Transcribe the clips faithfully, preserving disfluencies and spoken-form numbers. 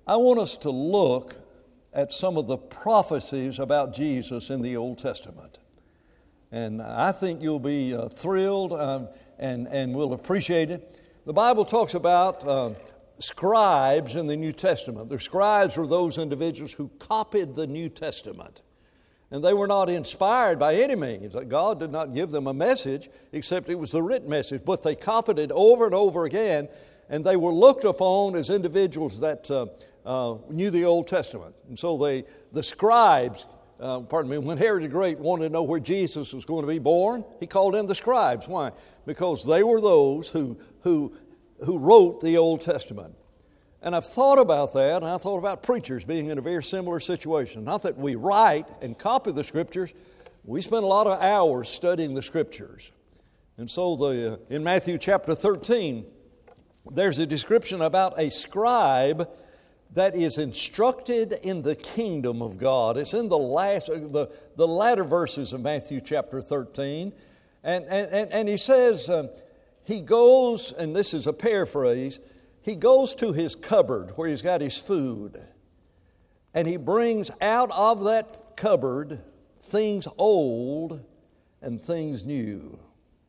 I want us to look at some of the prophecies about Jesus in the Old Testament. And I think you'll be uh, thrilled um, and, and will appreciate it. The Bible talks about uh, scribes in the New Testament. The scribes were those individuals who copied the New Testament. And they were not inspired by any means. God did not give them a message, except it was the written message. But they copied it over and over again, and they were looked upon as individuals that uh, uh, knew the Old Testament. And so they, the scribes, uh, pardon me, when Herod the Great wanted to know where Jesus was going to be born, he called in the scribes. Why? Because they were those who, who, who wrote the Old Testament. And I've thought about that, and I thought about preachers being in a very similar situation. Not that we write and copy the Scriptures, we spend a lot of hours studying the Scriptures. And so the, uh, in Matthew chapter thirteen, there's a description about a scribe that is instructed in the kingdom of God. It's in the last, the, the latter verses of Matthew chapter thirteen. And, and, and he says, um, he goes, and this is a paraphrase, he goes to his cupboard where he's got his food, and he brings out of that cupboard things old and things new.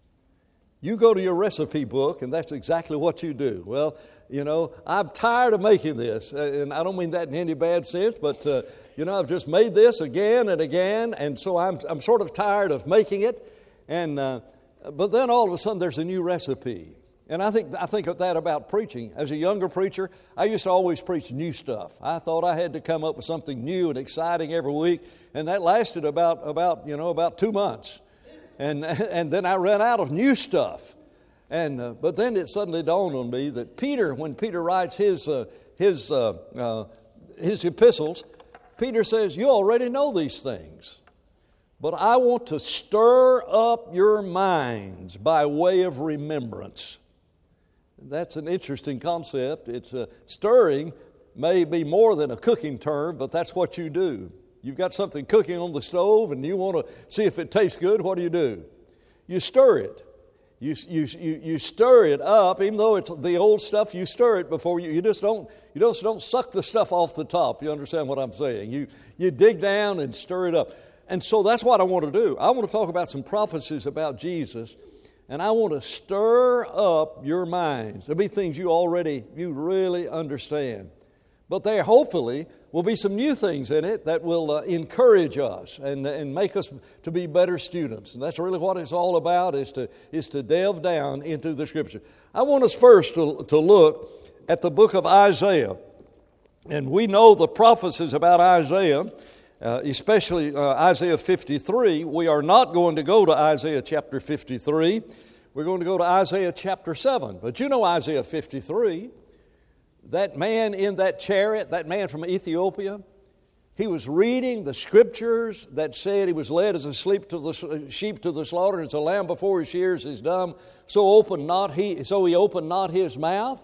You go to your recipe book, and that's exactly what you do. Well, you know, I'm tired of making this, and I don't mean that in any bad sense, but, uh, you know, I've just made this again and again, and so I'm, I'm sort of tired of making it, and uh, but then all of a sudden there's a new recipe. And I think I think of that about preaching. As a younger preacher, I used to always preach new stuff. I thought I had to come up with something new and exciting every week, and that lasted about about you know about two months, and and then I ran out of new stuff. And uh, but then it suddenly dawned on me that Peter, when Peter writes his uh, his uh, uh, his epistles, Peter says, "You already know these things, but I want to stir up your minds by way of remembrance." That's an interesting concept. It's uh, stirring may be more than a cooking term, but that's what you do. You've got something cooking on the stove and you want to see if it tastes good. What do you do? You stir it. You, you, you, you stir it up, even though it's the old stuff, you stir it before you, you just don't, you just don't suck the stuff off the top. You understand what I'm saying? You, you dig down and stir it up. And so that's what I want to do. I want to talk about some prophecies about Jesus. And I want to stir up your minds. There'll be things you already, you really understand. But there hopefully will be some new things in it that will uh, encourage us and, and make us to be better students. And that's really what it's all about, is to, is to delve down into the Scripture. I want us first to, to look at the book of Isaiah. And we know the prophecies about Isaiah, uh, especially uh, Isaiah fifty-three. We are not going to go to Isaiah chapter fifty-three. We're going to go to Isaiah chapter seven. But you know Isaiah fifty-three. That man in that chariot, that man from Ethiopia, he was reading the Scriptures that said he was led as a sheep to the, sheep to the slaughter, as a lamb before his shears is dumb, so opened not he, so he opened not his mouth.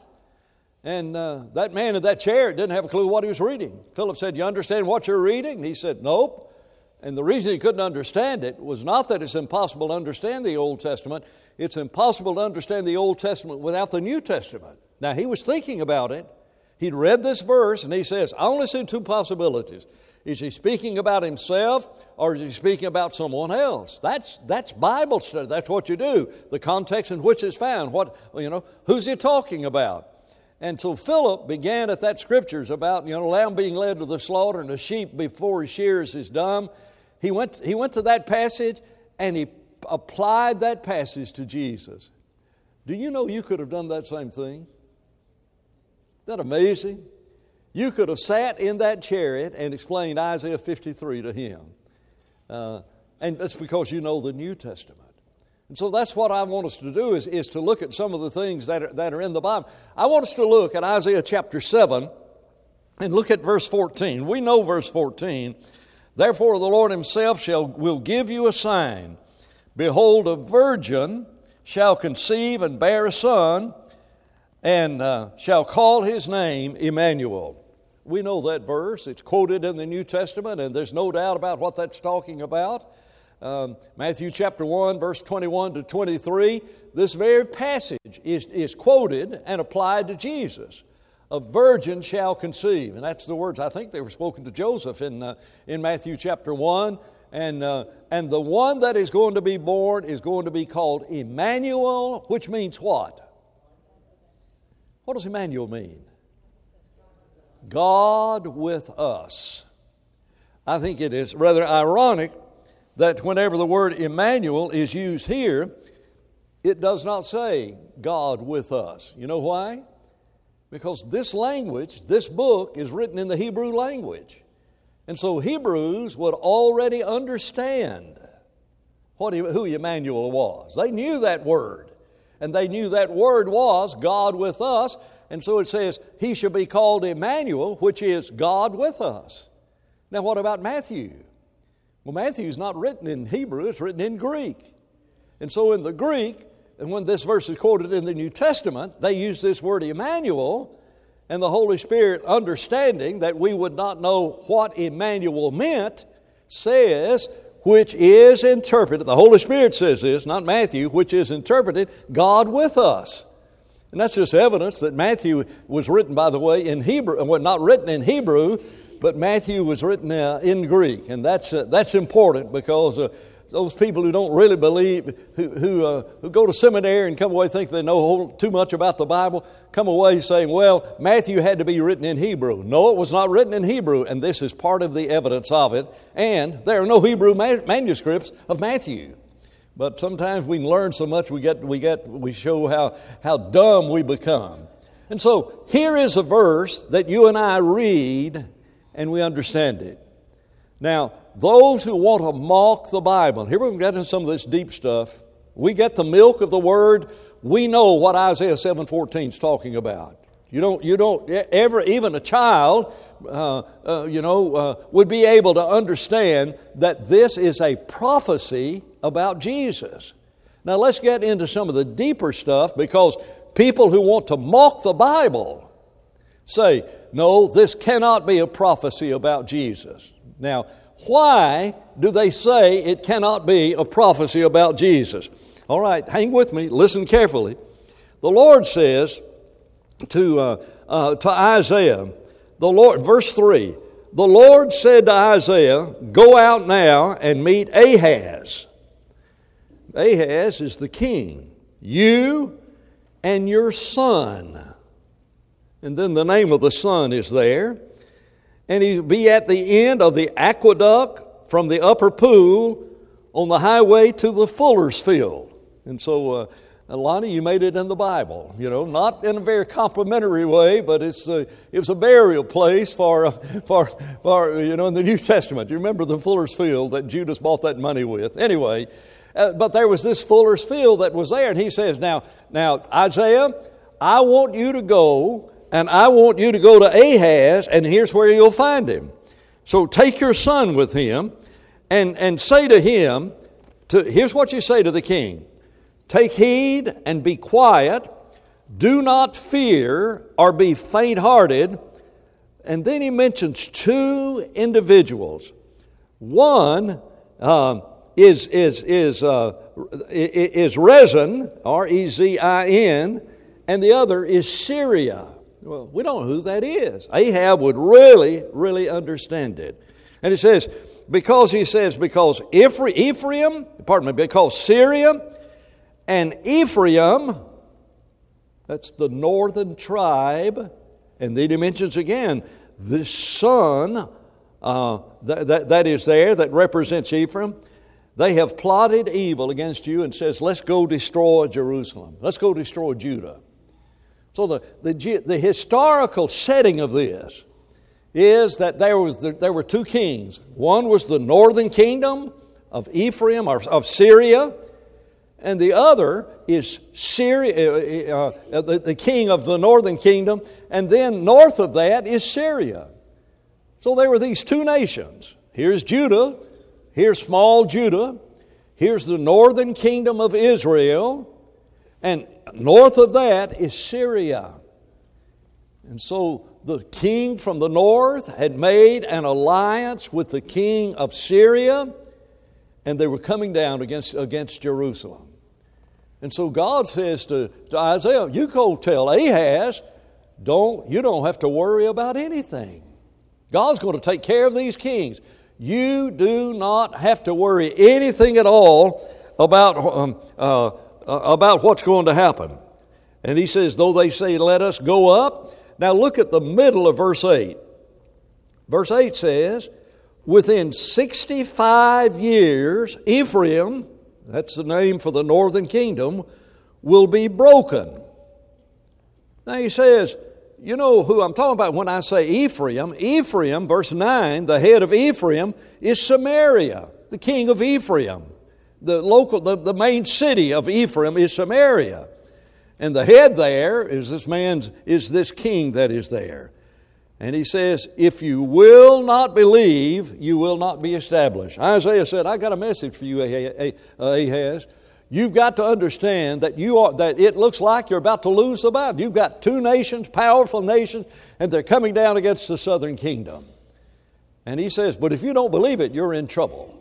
And uh, that man in that chariot didn't have a clue what he was reading. Philip said, "You understand what you're reading?" And he said, "Nope." And the reason he couldn't understand it was not that it's impossible to understand the Old Testament. It's impossible to understand the Old Testament without the New Testament. Now, he was thinking about it. He'd read this verse, and he says, I only see two possibilities. Is he speaking about himself, or is he speaking about someone else? That's that's Bible study. That's what you do. The context in which it's found. What you know, who's he talking about? And so Philip began at that Scriptures about, you know, lamb being led to the slaughter and a sheep before his shears is dumb. He went, he went to that passage and he applied that passage to Jesus. Do you know you could have done that same thing? Isn't that amazing? You could have sat in that chariot and explained Isaiah fifty-three to him. Uh, and that's because you know the New Testament. And so that's what I want us to do, is, is to look at some of the things that are, that are in the Bible. I want us to look at Isaiah chapter seven and look at verse fourteen. We know verse fourteen. Therefore the Lord himself shall will give you a sign. Behold, a virgin shall conceive and bear a son, and uh, shall call his name Emmanuel. We know that verse. It's quoted in the New Testament, and there's no doubt about what that's talking about. Um, Matthew chapter one, verse twenty-one to twenty-three, this very passage is, is quoted and applied to Jesus. a virgin shall conceive. And that's the words, I think they were spoken to Joseph in, uh, in Matthew chapter one. And, uh, and the one that is going to be born is going to be called Emmanuel, which means what? What does Emmanuel mean? God with us. I think it is rather ironic that whenever the word Emmanuel is used here, it does not say God with us. You know why? Because this language, this book, is written in the Hebrew language. And so Hebrews would already understand what, who Emmanuel was. They knew that word. And they knew that word was God with us. And so it says, he shall be called Emmanuel, which is God with us. Now what about Matthew? Well, Matthew's not written in Hebrew, it's written in Greek. And so in the Greek, and when this verse is quoted in the New Testament, they use this word Emmanuel, and the Holy Spirit, understanding that we would not know what Emmanuel meant, says, which is interpreted, the Holy Spirit says this, not Matthew, which is interpreted, God with us. And that's just evidence that Matthew was written, by the way, in Hebrew, well, not written in Hebrew, but Matthew was written uh, in Greek. And that's, uh, that's important because uh, those people who don't really believe, who who, uh, who go to seminary and come away think they know whole, too much about the Bible, come away saying, well, Matthew had to be written in Hebrew. No, it was not written in Hebrew, and this is part of the evidence of it. And there are no Hebrew ma- manuscripts of Matthew. But sometimes we learn so much, we get we get we show how how dumb we become. And so here is a verse that you and I read, and we understand it. Now, those who want to mock the Bible, here we get into some of this deep stuff. We get the milk of the Word. We know what Isaiah seven fourteen is talking about. You don't, you don't ever, even a child, uh, uh, you know, uh, would be able to understand that this is a prophecy about Jesus. Now, let's get into some of the deeper stuff, because people who want to mock the Bible say, no, this cannot be a prophecy about Jesus. Now, why do they say it cannot be a prophecy about Jesus? All right, hang with me, listen carefully. The Lord says to, uh, uh, to Isaiah, the Lord, verse three, the Lord said to Isaiah, go out now and meet Ahaz. Ahaz is the king. You and your son. And then the name of the son is there. And he'll be at the end of the aqueduct from the upper pool on the highway to the fuller's field. And so, uh, Lonnie, you made it in the Bible, you know, not in a very complimentary way, but it's a, it was a burial place for, for, for, you know, in the New Testament. You remember the fuller's field that Judas bought that money with. Anyway, uh, but there was this fuller's field that was there, and he says, now, now, Isaiah, I want you to go, and I want you to go to Ahaz, and here's where you'll find him. So take your son with him, and, and say to him, to, here's what you say to the king. Take heed and be quiet. Do not fear or be faint-hearted. And then he mentions two individuals. One uh, is is is uh, is Rezin, R E Z I N, and the other is Syria. Well, we don't know who that is. Ahab would really, really understand it. And it says, because he says, because Ephraim, pardon me, because Syria and Ephraim, that's the northern tribe, and then he mentions again, the son uh, that, that, that is there, that represents Ephraim, they have plotted evil against you and says, let's go destroy Jerusalem. Let's go destroy Judah. So the, the, the historical setting of this is that there was the, there were two kings. One was the northern kingdom of Ephraim, or of Syria, and the other is Syria, uh, uh, the, the king of the northern kingdom, and then north of that is Syria. So there were these two nations. Here's Judah, here's small Judah, here's the northern kingdom of Israel, and north of that is Syria. And so the king from the north had made an alliance with the king of Syria, and they were coming down against, against Jerusalem. And so God says to, to Isaiah, you go tell Ahaz, don't, you don't have to worry about anything. God's going to take care of these kings. You do not have to worry anything at all about, um, uh, about what's going to happen. And he says, though they say, let us go up. Now look at the middle of verse eight. Verse eight says, within sixty-five years, Ephraim, that's the name for the northern kingdom, will be broken. Now he says, you know who I'm talking about when I say Ephraim. Ephraim, verse nine, the head of Ephraim is Samaria, the king of Ephraim. The local, the, the main city of Ephraim is Samaria. And the head there is this man's, is this king that is there. And he says, if you will not believe, you will not be established. Isaiah said, I got a message for you, Ahaz. You've got to understand that you are that it looks like you're about to lose the battle. You've got two nations, powerful nations, and they're coming down against the southern kingdom. And he says, but if you don't believe it, you're in trouble.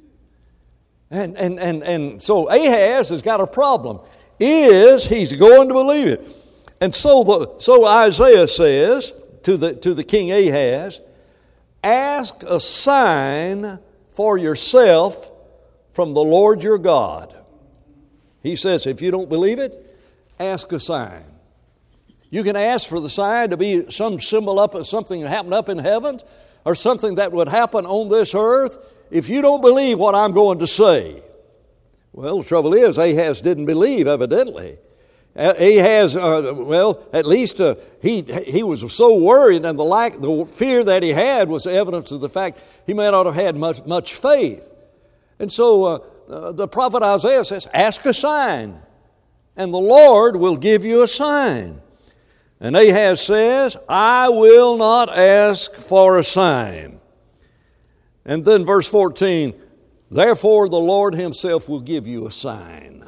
And and and and so Ahaz has got a problem. Is he's going to believe it. And so the so Isaiah says to the to the king Ahaz, ask a sign for yourself from the Lord your God. He says, if you don't believe it, ask a sign. You can ask for the sign to be some symbol up of something that happened up in heaven or something that would happen on this earth. If you don't believe what I'm going to say. Well, the trouble is, Ahaz didn't believe, evidently. Ahaz, uh, well, at least uh, he he was so worried, and the lack, the fear that he had was evidence of the fact he may not have had much much faith. And so uh, uh, the prophet Isaiah says, ask a sign, and the Lord will give you a sign. And Ahaz says, I will not ask for a sign. And then verse fourteen, therefore the Lord himself will give you a sign.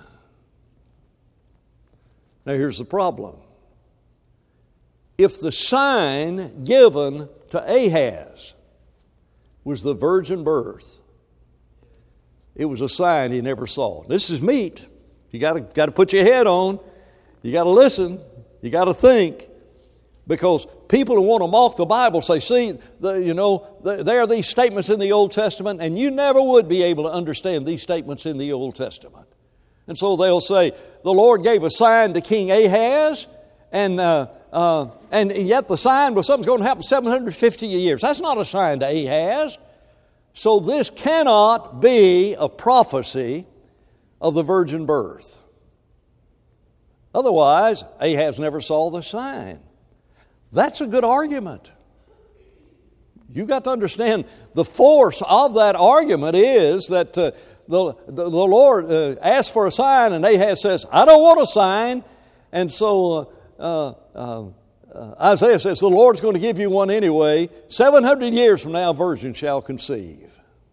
Now here's the problem. If the sign given to Ahaz was the virgin birth, it was a sign he never saw. This is meat. You got to got to put your head on. You got to listen. You got to think. Because people who want to mock the Bible say, see, the, you know, the, there are these statements in the Old Testament, and you never would be able to understand these statements in the Old Testament. And so they'll say, the Lord gave a sign to King Ahaz, and uh, uh, and yet the sign was something's going to happen seven hundred fifty years. That's not a sign to Ahaz. So this cannot be a prophecy of the virgin birth. Otherwise, Ahaz never saw the sign. That's a good argument. You've got to understand the force of that argument is that uh, the, the, the Lord uh, asked for a sign, and Ahaz says, I don't want a sign. And so uh, uh, uh, Isaiah says, the Lord's going to give you one anyway. seven hundred years from now, a virgin shall conceive.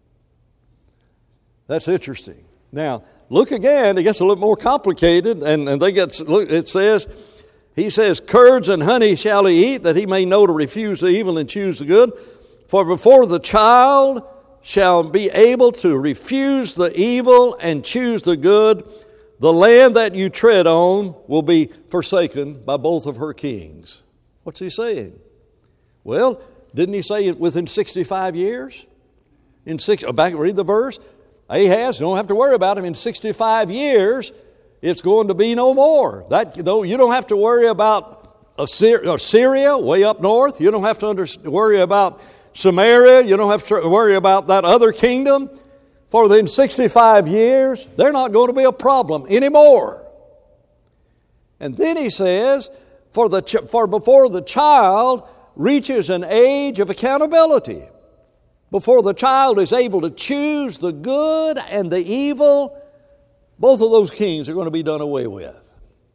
That's interesting. Now, look again. It gets a little more complicated, and, and they get, look, it says, he says, curds and honey shall he eat, that he may know to refuse the evil and choose the good. For before the child shall be able to refuse the evil and choose the good, the land that you tread on will be forsaken by both of her kings. What's he saying? Well, didn't he say it within sixty-five years? In six, back read the verse. Ahaz, you don't have to worry about him. In sixty-five years, it's going to be no more. That though you don't have to worry about Assyria way up north. You don't have to under, worry about Samaria. You don't have to worry about that other kingdom. For within sixty-five years, they're not going to be a problem anymore. And then he says, for the for before the child reaches an age of accountability, before the child is able to choose the good and the evil, both of those kings are going to be done away with.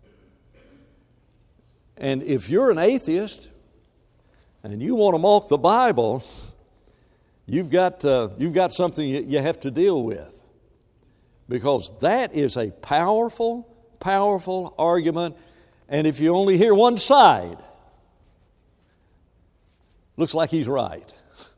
And if you're an atheist and you want to mock the Bible, you've got uh, you've got something you have to deal with, because that is a powerful, powerful argument. And if you only hear one side, looks like he's right.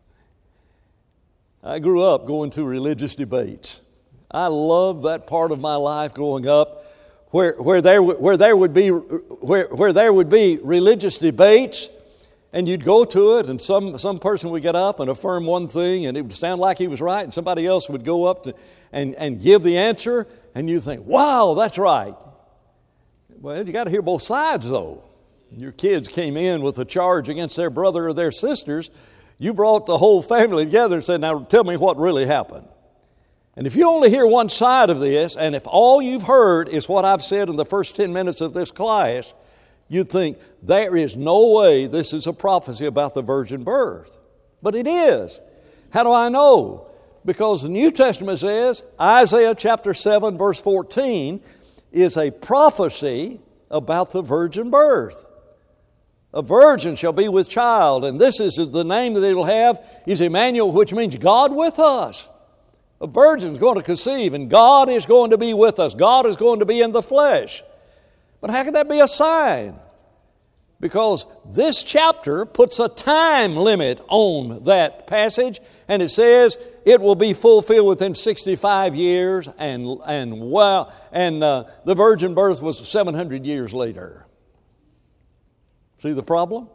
I grew up going to religious debates. I loved that part of my life growing up where, where, there, where, there would be, where, where there would be religious debates, and you'd go to it, and some, some person would get up and affirm one thing, and it would sound like he was right, and somebody else would go up to, and, and give the answer, and you think, wow, that's right. Well, you got to hear both sides, though. Your kids came in with a charge against their brother or their sisters. You brought the whole family together and said, now tell me what really happened. And if you only hear one side of this, and if all you've heard is what I've said in the first ten minutes of this class, you'd think, there is no way this is a prophecy about the virgin birth. But it is. How do I know? Because the New Testament says, Isaiah chapter seven, verse fourteen, is a prophecy about the virgin birth. A virgin shall be with child, and this is the name that it'll have, is Emmanuel, which means God with us. A virgin's going to conceive, and God is going to be with us. God is going to be in the flesh. But how can that be a sign? Because this chapter puts a time limit on that passage, and it says it will be fulfilled within sixty-five years, and and well, and uh, the virgin birth was seven hundred years later. See the problem?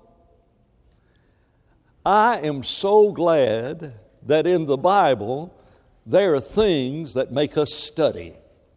I am so glad that in the Bible there are things that make us study.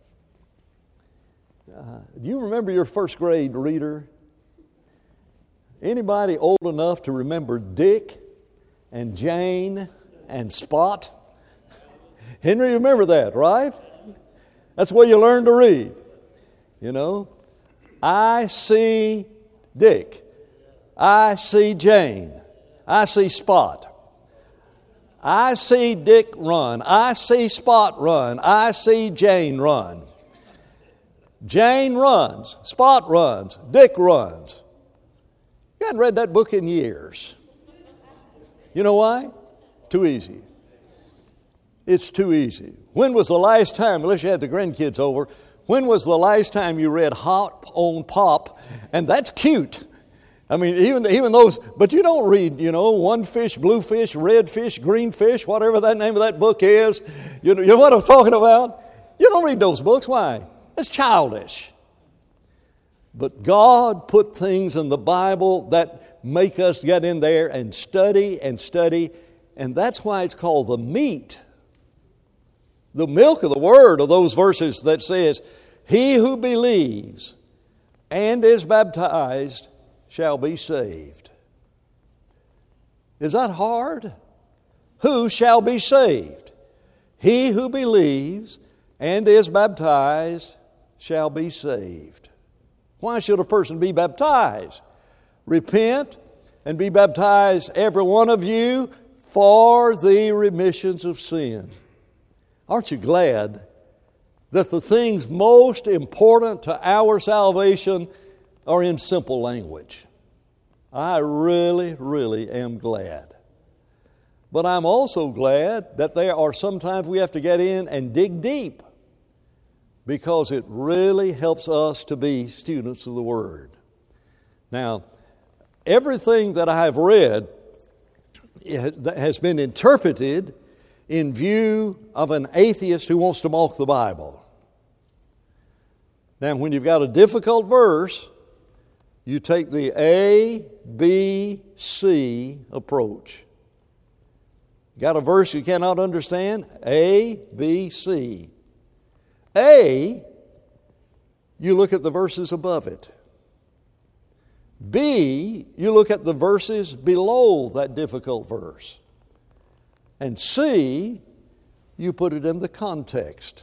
Uh, do you remember your first grade reader? Anybody old enough to remember Dick and Jane and Spot? Henry, you remember that, right? That's where you learn to read. You know, I see Dick. I see Jane. I see Spot. I see Dick run. I see Spot run. I see Jane run. Jane runs. Spot runs. Dick runs. You hadn't read that book in years. You know why? Too easy. It's too easy. When was the last time, unless you had the grandkids over, when was the last time you read Hop on Pop? And that's cute. I mean, even, even those, but you don't read, you know, one fish, blue fish, red fish, green fish, whatever that name of that book is. You know, you know what I'm talking about? You don't read those books. Why? It's childish. But God put things in the Bible that make us get in there and study and study, and that's why it's called the meat. The milk of the Word are those verses that says, he who believes and is baptized shall be saved. Is that hard? Who shall be saved? He who believes and is baptized shall be saved. Why should a person be baptized? Repent and be baptized, every one of you, for the remissions of sin. Aren't you glad that the things most important to our salvation are in simple language? I really, really am glad. But I'm also glad that there are sometimes we have to get in and dig deep, because it really helps us to be students of the Word. Now, everything that I have read has been interpreted in view of an atheist who wants to mock the Bible. Now, when you've got a difficult verse, you take the A, B, C approach. Got a verse you cannot understand? A, B, C. A, you look at the verses above it. B, you look at the verses below that difficult verse. And C, you put it in the context.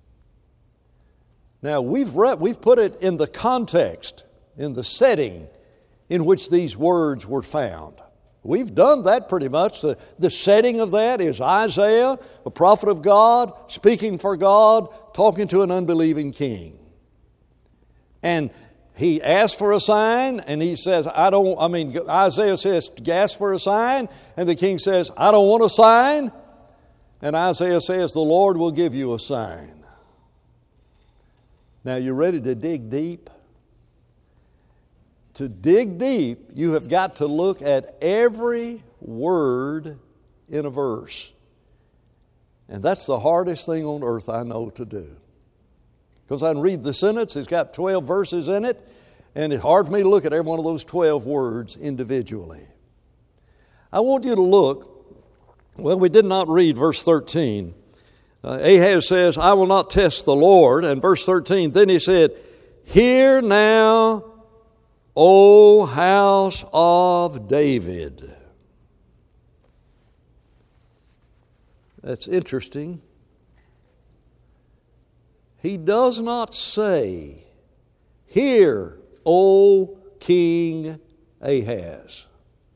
Now, we've read, we've put it in the context, in the setting in which these words were found. We've done that pretty much. The, the setting of that is Isaiah, a prophet of God, speaking for God, talking to an unbelieving king. And he asked for a sign, and he says, I don't, I mean, Isaiah says, ask for a sign, and the king says, I don't want a sign. And Isaiah says, the Lord will give you a sign. Now, you ready to dig deep? To dig deep, you have got to look at every word in a verse. And that's the hardest thing on earth I know to do. because I can read the sentence. It's got twelve verses in it, and it's hard for me to look at every one of those twelve words individually. I want you to look, well, we did not read verse thirteen. Uh, Ahaz says, I will not test the Lord. And verse thirteen, then he said, hear now, O house of David. That's interesting. He does not say, hear, O King Ahaz.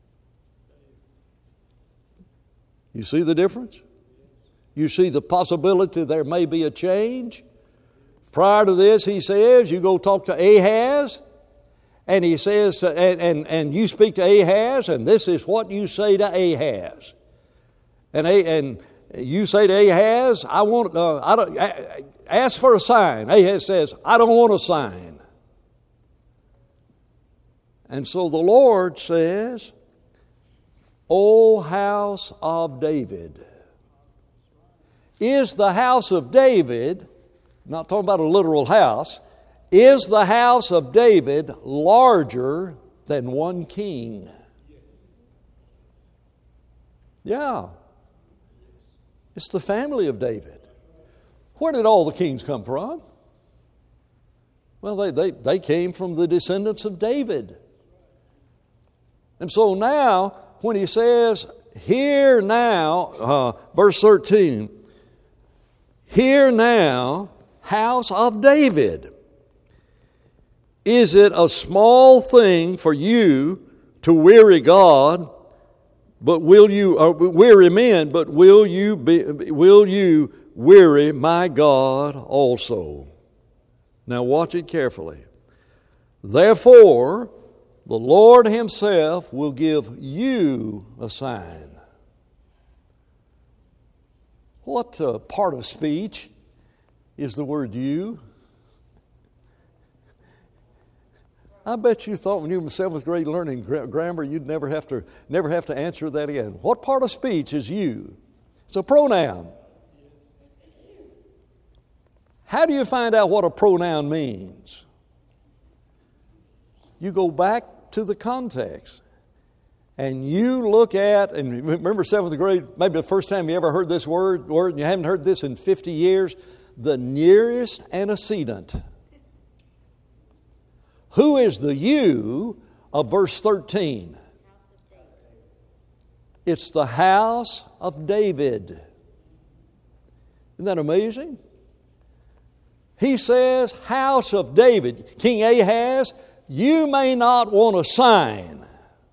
You see the difference? You see the possibility there may be a change? Prior to this, he says, you go talk to Ahaz, and he says, to, and, and, and you speak to Ahaz, and this is what you say to Ahaz. And, and you say to Ahaz, I want, uh, I don't, ask for a sign. Ahaz says, I don't want a sign. And so the Lord says, O house of David. Is the house of David, not talking about a literal house, is the house of David larger than one king? Yeah. It's the family of David. Where did all the kings come from? Well, they, they, they came from the descendants of David. And so now, when he says, hear now, uh, verse thirteen, hear now, house of David. Is it a small thing for you to weary God, but will you, uh, weary men, but will you be, will you weary my God also? Now watch it carefully. Therefore, the Lord Himself will give you a sign. What uh, part of speech is the word you? I bet you thought when you were in seventh grade learning gra- grammar, you'd never have to never have to answer that again. What part of speech is you? It's a pronoun. How do you find out what a pronoun means? You go back to the context and you look at, and remember seventh grade, maybe the first time you ever heard this word, word and you haven't heard this in fifty years, the nearest antecedent. Who is the you of verse thirteen? It's the house of David. Isn't that amazing? He says, house of David. King Ahaz, you may not want a sign.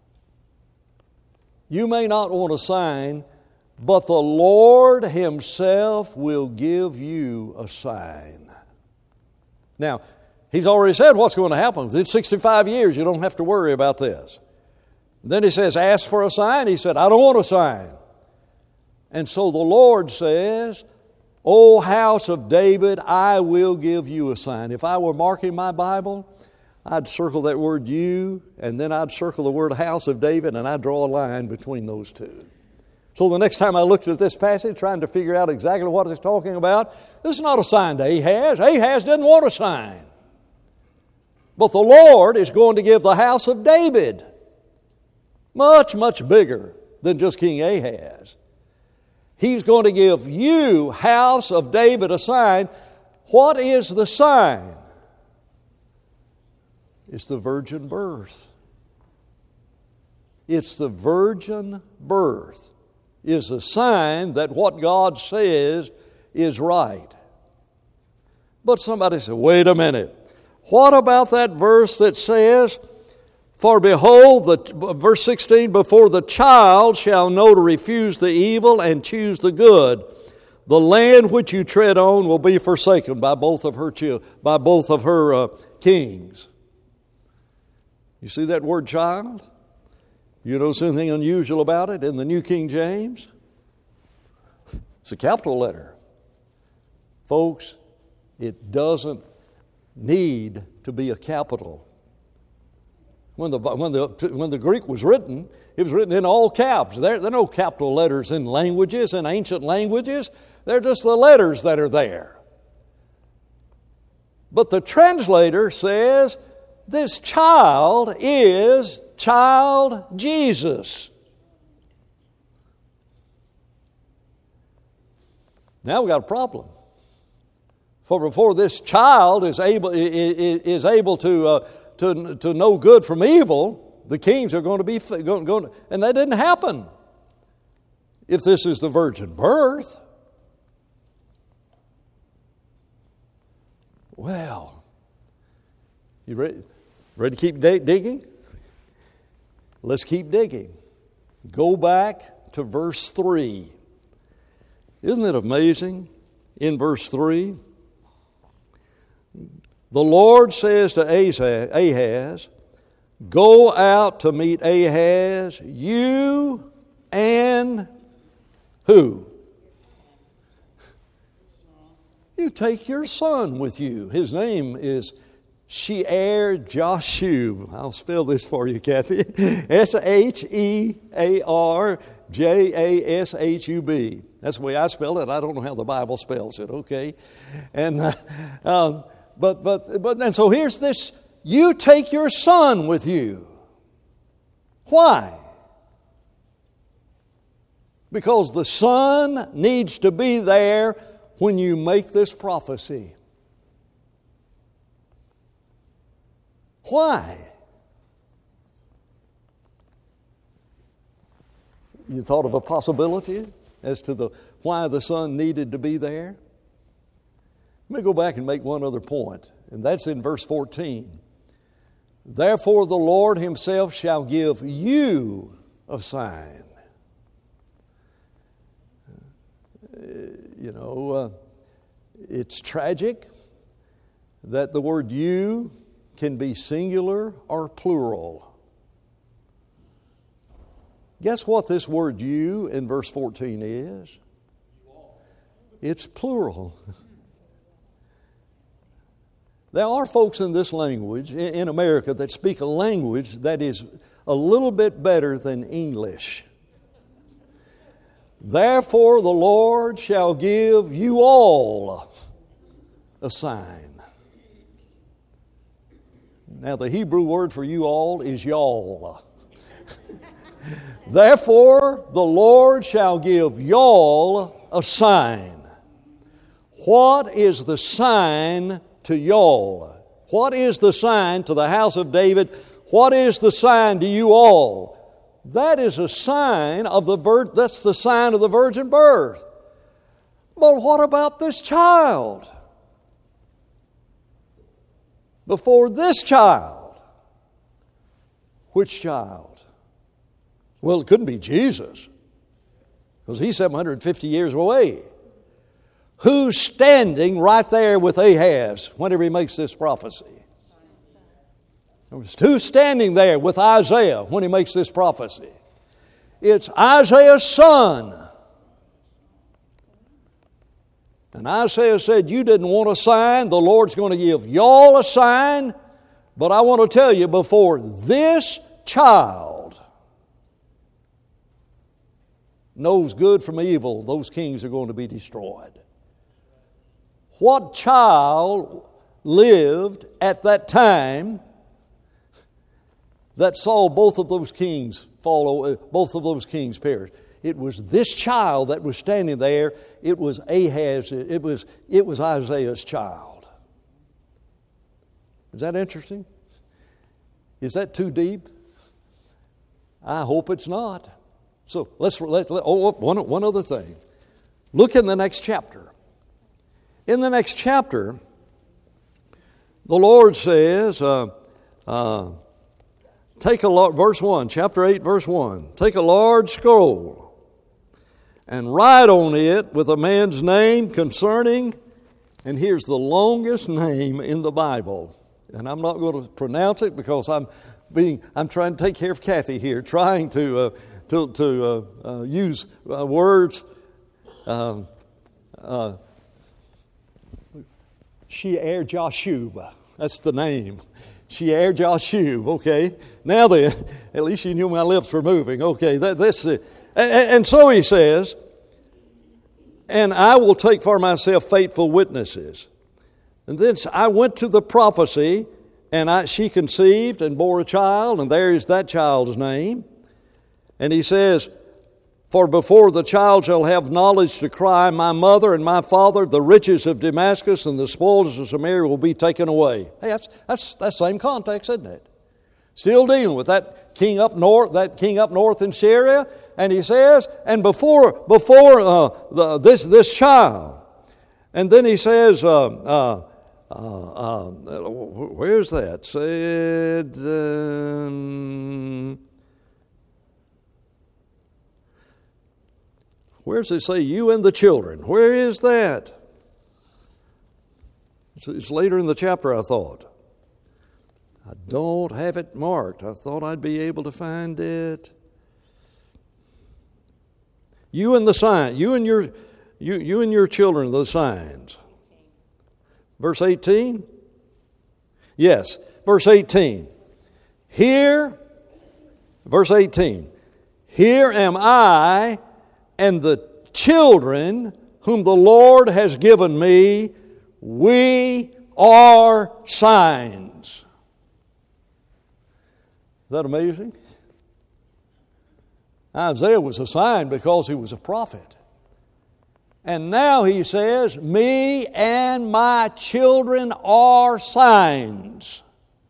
You may not want a sign, but the Lord Himself will give you a sign. Now, He's already said what's going to happen. Within sixty-five years, you don't have to worry about this. Then He says, ask for a sign. He said, I don't want a sign. And so the Lord says, O house of David, I will give you a sign. If I were marking my Bible, I'd circle that word you, and then I'd circle the word house of David, and I'd draw a line between those two. So the next time I looked at this passage, trying to figure out exactly what it's talking about, this is not a sign to Ahaz. Ahaz didn't want a sign. But the Lord is going to give the house of David, much, much bigger than just King Ahaz. He's going to give you, house of David, a sign. What is the sign? It's the virgin birth. It's the virgin birth is a sign that what God says is right. But somebody said, wait a minute. What about that verse that says, for behold, the, verse sixteen, before the child shall know to refuse the evil and choose the good, the land which you tread on will be forsaken by both of her by both of her uh, kings. You see that word child? You notice anything unusual about it in the New King James? It's a capital letter. Folks, it doesn't need to be a capital. When the, when the, when the Greek was written, it was written in all caps. There, there are no capital letters in languages, in ancient languages. They're just the letters that are there. But the translator says this child is child Jesus. Now we've got a problem. For before this child is able is able to uh, to to know good from evil, the kings are going to be going, going and that didn't happen. If this is the virgin birth, well, you ready? Ready to keep digging? Let's keep digging. Go back to verse three. Isn't it amazing? In verse three, the Lord says to Ahaz, go out to meet Ahaz, you and who? You take your son with you. His name is Shear-Jashub. I'll spell this for you, Kathy. S H E A R J A S H U B. That's the way I spell it. I don't know how the Bible spells it, okay? And uh, um, but but but and so here's this: you take your son with you. Why? Because the son needs to be there when you make this prophecy. Why? You thought of a possibility as to the why the son needed to be there? Let me go back and make one other point, and that's in verse fourteen. Therefore the Lord himself shall give you a sign. You know, uh, it's tragic that the word you can be singular or plural. Guess what this word you in verse fourteen is? It's plural. There are folks in this language, in America, that speak a language that is a little bit better than English. Therefore the Lord shall give you all a sign. Now the Hebrew word for you all is y'all. Therefore the Lord shall give y'all a sign. What is the sign to y'all? What is the sign to the house of David? What is the sign to you all? That is a sign of the vir- that's the sign of the virgin birth. But what about this child? Before this child. Which child? Well, it couldn't be Jesus, because he's seven hundred fifty years away. Who's standing right there with Ahaz whenever he makes this prophecy? Who's standing there with Isaiah when he makes this prophecy? It's Isaiah's son. And Isaiah said, you didn't want a sign. The Lord's going to give y'all a sign. But I want to tell you, before this child knows good from evil, those kings are going to be destroyed. What child lived at that time that saw both of those kings follow, both of those kings perish? It was this child that was standing there. It was Ahaz. It was, it was Isaiah's child. Is that interesting? Is that too deep? I hope it's not. So let's let, let oh, one, one other thing. Look in the next chapter. In the next chapter, the Lord says, uh, uh, take a verse one, chapter eight, verse one. Take a large scroll and write on it with a man's name concerning, and here's the longest name in the Bible. And I'm not going to pronounce it because I'm being I'm trying to take care of Kathy here, trying to uh, to to uh, uh, use uh, words. Uh, uh, Shear-Jashub. That's the name. Shear-Jashub. Okay. Now then, at least you knew my lips were moving. Okay. That, that's it. And, and so he says, and I will take for myself faithful witnesses And then I went to the prophecy, and I, she conceived and bore a child, and there is that child's name. And he says, for before the child shall have knowledge to cry, my mother and my father, the riches of Damascus and the spoils of Samaria will be taken away. Hey, that's that's that same context, isn't it? Still dealing with that king up north, that king up north in Syria, and he says, and before before uh, the, this this child, and then he says, uh, uh, uh, uh, where's that? Said. Um, Where does it say, you and the children? Where is that? It's later in the chapter, I thought. I don't have it marked. I thought I'd be able to find it. You and the sign, you and your you, you and your children, the signs. Verse eighteen? Yes, verse eighteen. Here, verse eighteen. Here am I and the children whom the Lord has given me, we are signs. Is that amazing? Isaiah was a sign because he was a prophet. And now he says, me and my children are signs.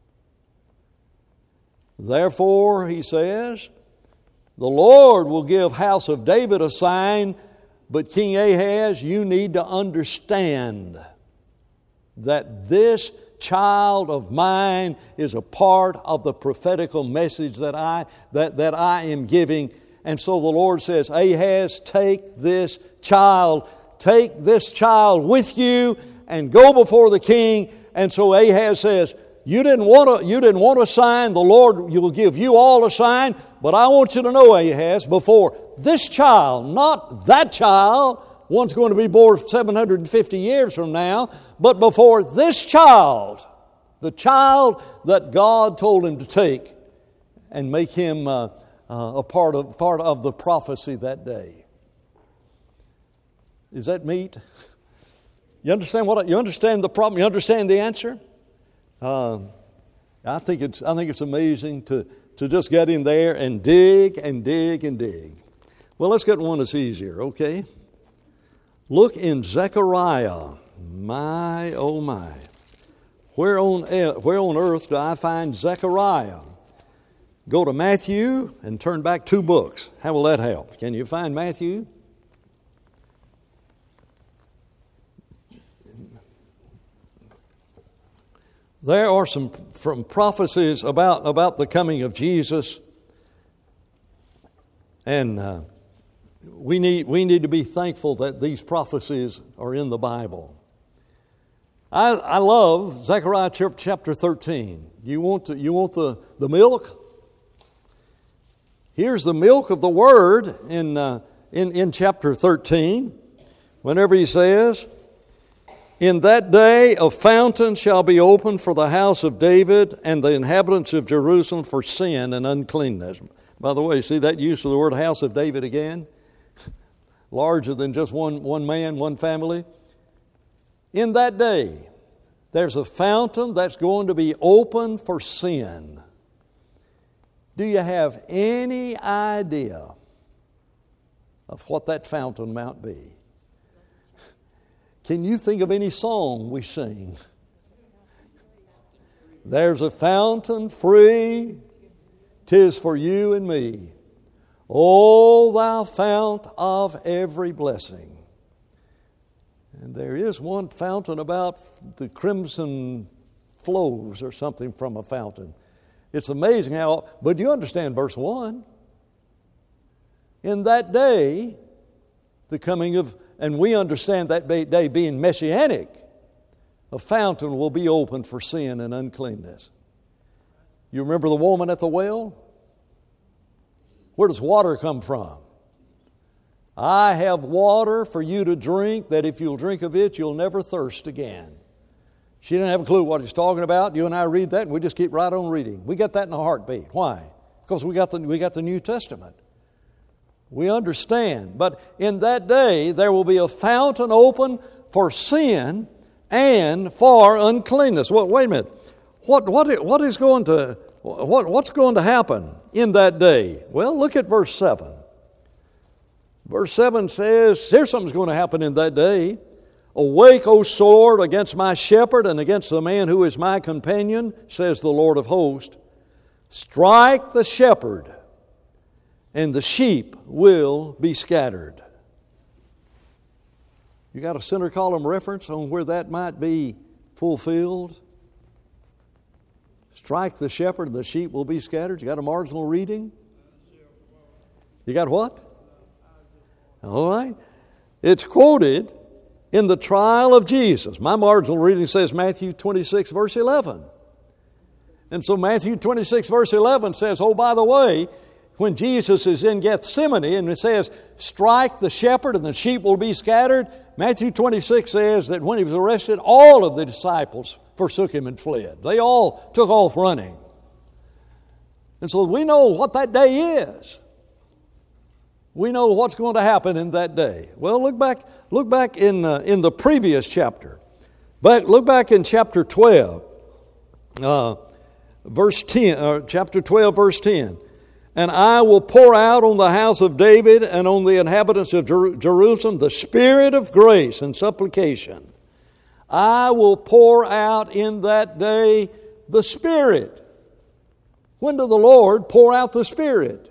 Therefore, he says, the Lord will give house of David a sign, but King Ahaz, you need to understand that this child of mine is a part of the prophetical message that I, that, that I am giving. And so the Lord says, Ahaz, take this child, take this child with you and go before the king. And so Ahaz says, You didn't want a, you didn't want a sign. The Lord will give you all a sign. But I want you to know, Ahaz, before this child, not that child, one's going to be born seven hundred fifty years from now, but before this child, the child that God told him to take and make him uh, uh, a part of, part of the prophecy that day. Is that meat? You understand what? I, you understand the problem? You understand the answer? Uh, I think it's I think it's amazing to, to just get in there and dig and dig and dig. Well, let's get one that's easier, okay? Look in Zechariah. My, oh my. Where on, where on earth do I find Zechariah? Go to Matthew and turn back two books. How will that help? Can you find Matthew? There are some from prophecies about, about the coming of Jesus, and uh, we need we need to be thankful that these prophecies are in the Bible. I, I love Zechariah chapter thirteen. You want to, you want the, the milk? Here's the milk of the Word in uh, in in chapter thirteen. Whenever he says, in that day a fountain shall be opened for the house of David and the inhabitants of Jerusalem for sin and uncleanness. By the way, see that use of the word house of David again? Larger than just one, one man, one family. In that day, there's a fountain that's going to be open for sin. Do you have any idea of what that fountain might be? Can you think of any song we sing? There's a fountain free, 'tis for you and me. O thou fount of every blessing. And there is one fountain about the crimson flows or something from a fountain. It's amazing how, but you understand verse one. In that day, the coming of, and we understand that day being messianic, a fountain will be opened for sin and uncleanness. You remember the woman at the well? Where does water come from? I have water for you to drink, that if you'll drink of it, you'll never thirst again. She didn't have a clue what he's talking about. You and I read that and we just keep right on reading. We got that in a heartbeat. Why? Because we got the, we got the New Testament. We understand. But in that day, there will be a fountain open for sin and for uncleanness. Well, wait a minute. What, what, what is going to, what, what's going to happen in that day? Well, look at verse seven. Verse seven says, here's something's going to happen in that day. Awake, O sword, against my shepherd and against the man who is my companion, says the Lord of hosts. Strike the shepherd, and the sheep will be scattered. You got a center column reference on where that might be fulfilled? Strike the shepherd, and the sheep will be scattered. You got a marginal reading? You got what? All right. It's quoted in the trial of Jesus. My marginal reading says Matthew twenty-six, verse eleven. And so Matthew twenty-six, verse eleven says, oh, by the way, when Jesus is in Gethsemane and it says, strike the shepherd and the sheep will be scattered, Matthew twenty-six says that when he was arrested, all of the disciples forsook him and fled. They all took off running. And so we know what that day is. We know what's going to happen in that day. Well, look back, look back in uh, in the previous chapter. But look back in chapter twelve, uh, verse ten. Uh, chapter twelve, verse ten. And I will pour out on the house of David and on the inhabitants of Jer- Jerusalem the spirit of grace and supplication. I will pour out in that day the Spirit. When did the Lord pour out the Spirit?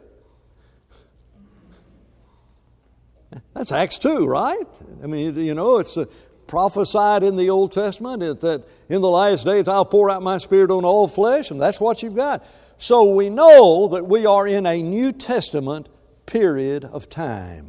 That's Acts two, right? I mean, you know, it's uh, prophesied in the Old Testament that in the last days I'll pour out my Spirit on all flesh, and that's what you've got. So we know that we are in a New Testament period of time.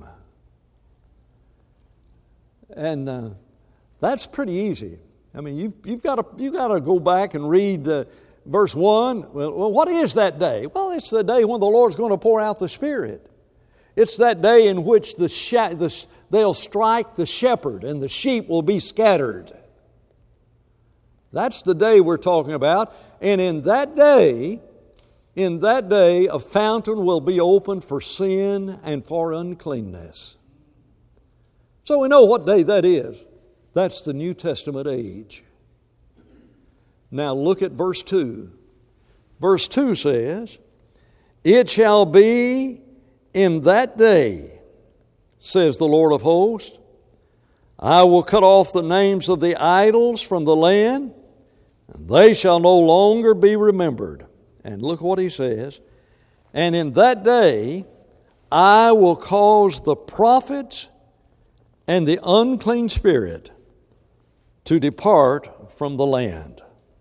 And uh, that's pretty easy. I mean, you've, you've got to you've got to go back and read uh, verse one. Well, what is that day? Well, it's the day when the Lord's going to pour out the Spirit. It's that day in which the, sh- the they'll strike the shepherd and the sheep will be scattered. That's the day we're talking about. And in that day, in that day, a fountain will be opened for sin and for uncleanness. So we know what day that is. That's the New Testament age. Now look at verse two. Verse two says, it shall be in that day, says the Lord of hosts, I will cut off the names of the idols from the land, and they shall no longer be remembered. And look what he says. And in that day, I will cause the prophets and the unclean spirit to depart from the land.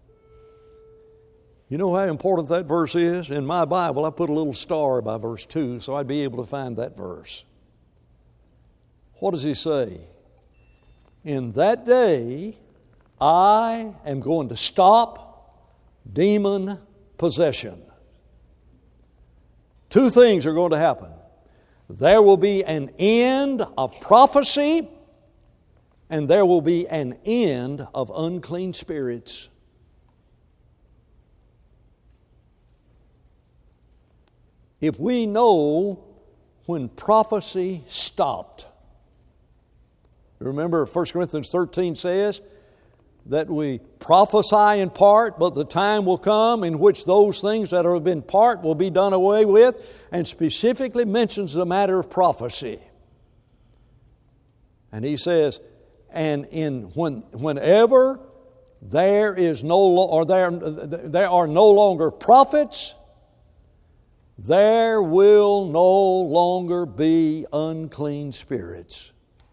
You know how important that verse is? In my Bible, I put a little star by verse two so I'd be able to find that verse. What does he say? In that day, I am going to stop demon possession. Two things are going to happen. There will be an end of prophecy, and there will be an end of unclean spirits. If we know when prophecy stopped, remember First Corinthians thirteen says that we prophesy in part, but the time will come in which those things that have been part will be done away with, and specifically mentions the matter of prophecy. And he says, and in when whenever there is no or there there are no longer prophets, there will no longer be unclean spirits.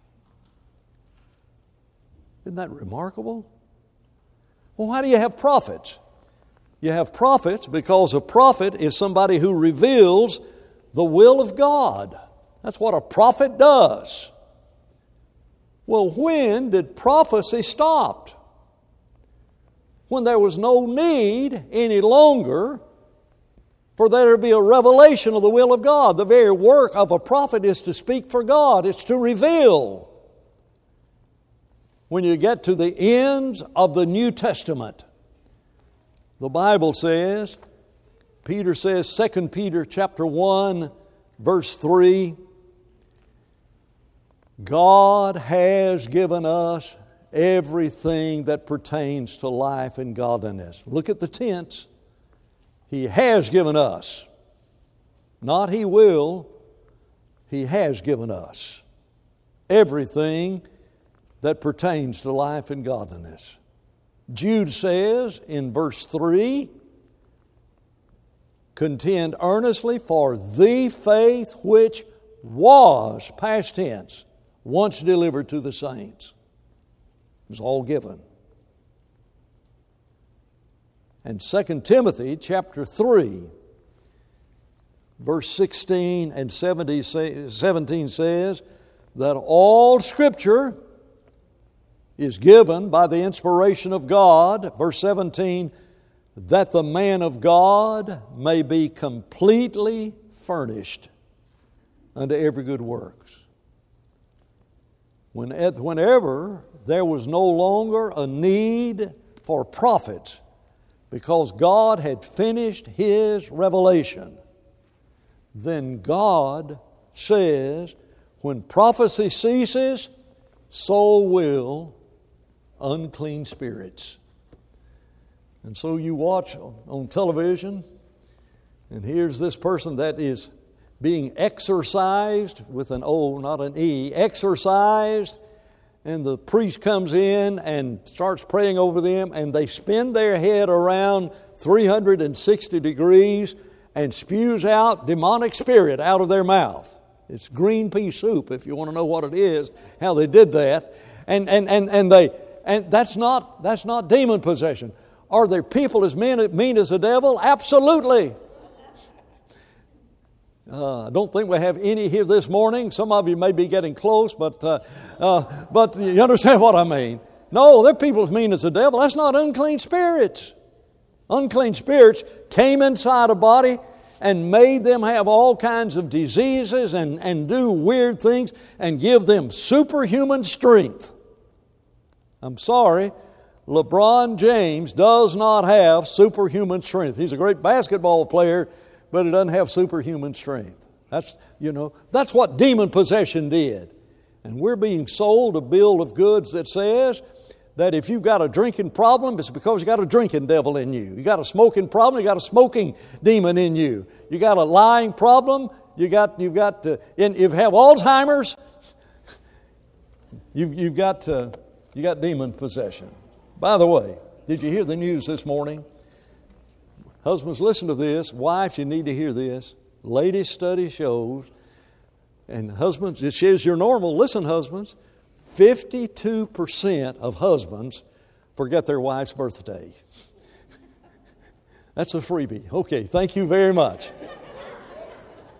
Isn't that remarkable? Well, why do you have prophets? You have prophets because a prophet is somebody who reveals the will of God. That's what a prophet does. Well, when did prophecy stop? When there was no need any longer for there to be a revelation of the will of God. The very work of a prophet is to speak for God. It's to reveal. When you get to the ends of the New Testament, the Bible says, Peter says, Second Peter chapter one, verse three, God has given us everything that pertains to life and godliness. Look at the tense. He has given us. Not He will. He has given us everything that pertains to life and godliness. Jude says in verse three, contend earnestly for the faith which was, past tense, once delivered to the saints. It was all given. And Second Timothy chapter three, verse sixteen and seventeen says that all Scripture is given by the inspiration of God. Verse seventeen, that the man of God may be completely furnished unto every good works. When, whenever there was no longer a need for prophets, because God had finished His revelation, then God says, when prophecy ceases, so will unclean spirits. And so you watch on television, and here's this person that is being exorcised with an O, not an E, exorcised, and the priest comes in and starts praying over them, and they spin their head around three hundred sixty degrees and spews out demonic spirit out of their mouth. It's green pea soup, if you want to know what it is, how they did that. And and and, and they and that's not that's not demon possession. Are there people as mean, mean as the devil? Absolutely. Uh, I don't think we have any here this morning. Some of you may be getting close, but uh, uh, but you understand what I mean. No, they're people as mean as the devil. That's not unclean spirits. Unclean spirits came inside a body and made them have all kinds of diseases and, and do weird things and give them superhuman strength. I'm sorry, LeBron James does not have superhuman strength. He's a great basketball player, but he doesn't have superhuman strength. That's, you know, that's what demon possession did. And we're being sold a bill of goods that says that if you've got a drinking problem, it's because you got a drinking devil in you. You got a smoking problem, you got a smoking demon in you. You got a lying problem, you got you've got uh, in, if you have Alzheimer's, you you've got uh, you got demon possession. By the way, did you hear the news this morning? Husbands, listen to this. Wives, you need to hear this. Latest study shows, and husbands, it says you're normal. Listen, husbands, fifty-two percent of husbands forget their wife's birthday. That's a freebie. Okay, thank you very much.